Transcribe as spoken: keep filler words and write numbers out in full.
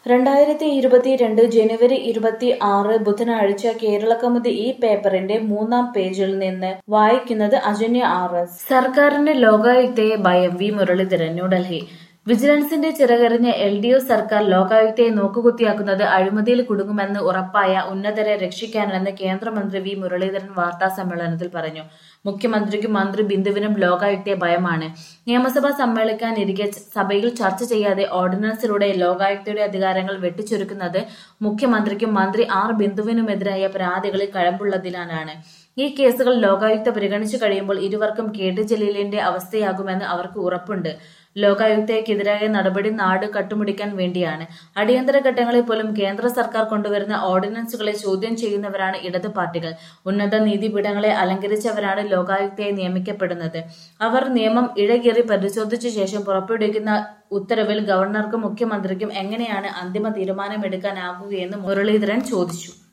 രണ്ടായിരത്തി ഇരുപത്തിരണ്ട് ജനുവരി ഇരുപത്തി ആറ് ബുധനാഴ്ച കേരളകൗമുദി ഈ പേപ്പറിന്റെ മൂന്നാം പേജിൽ നിന്ന് വായിക്കുന്നത് അജന്യ ആർ എസ്. സർക്കാരിന് ലോകായുക്തയെ ഭയം V Muraleedharan New Delhi. വിജിലൻസിന്റെ ചിറകറിഞ്ഞ L D F സർക്കാർ ലോകായുക്തയെ നോക്കുകുത്തിയാക്കുന്നത് അഴിമതിയിൽ കുടുങ്ങുമെന്ന് ഉറപ്പായ ഉന്നതരെ രക്ഷിക്കാനല്ലെന്ന് കേന്ദ്രമന്ത്രി വി മുരളീധരൻ വാർത്താസമ്മേളനത്തിൽ പറഞ്ഞു. മുഖ്യമന്ത്രിക്കും മന്ത്രി ബിന്ദുവിനും ലോകായുക്തയെ ഭയമാണ്. നിയമസഭ സമ്മേളിക്കാനിരിക്കെ സഭയിൽ ചർച്ച ചെയ്യാതെ ഓർഡിനൻസിലൂടെ ലോകായുക്തയുടെ അധികാരങ്ങൾ വെട്ടിച്ചുരുക്കുന്നത് മുഖ്യമന്ത്രിക്കും മന്ത്രി ആർ ബിന്ദുവിനുമെതിരായ പരാതികളിൽ കഴമ്പുള്ളതിനാലാണ്. ഈ കേസുകൾ ലോകായുക്ത പരിഗണിച്ചു കഴിയുമ്പോൾ ഇരുവർക്കും കെ ടി ജലീലിന്റെ അവസ്ഥയാകുമെന്ന് അവർക്ക് ഉറപ്പുണ്ട്. ലോകായുക്തയ്ക്കെതിരായ നടപടി നാട് കട്ടുമുടിക്കാൻ വേണ്ടിയാണ്. അടിയന്തര ഘട്ടങ്ങളിൽ പോലും കേന്ദ്ര സർക്കാർ കൊണ്ടുവരുന്ന ഓർഡിനൻസുകളെ ചോദ്യം ചെയ്യുന്നവരാണ് ഇടത് പാർട്ടികൾ. ഉന്നത നീതിപീഠങ്ങളെ അലങ്കരിച്ചവരാണ് ലോകായുക്തയെ നിയമിക്കപ്പെടുന്നത്. അവർ നിയമം ഇഴകീറി പരിശോധിച്ച ശേഷം പുറപ്പെടുവിക്കുന്ന ഉത്തരവിൽ ഗവർണർക്കും മുഖ്യമന്ത്രിക്കും എങ്ങനെയാണ് അന്തിമ തീരുമാനമെടുക്കാനാകുകയെന്ന് മുരളീധരൻ ചോദിച്ചു.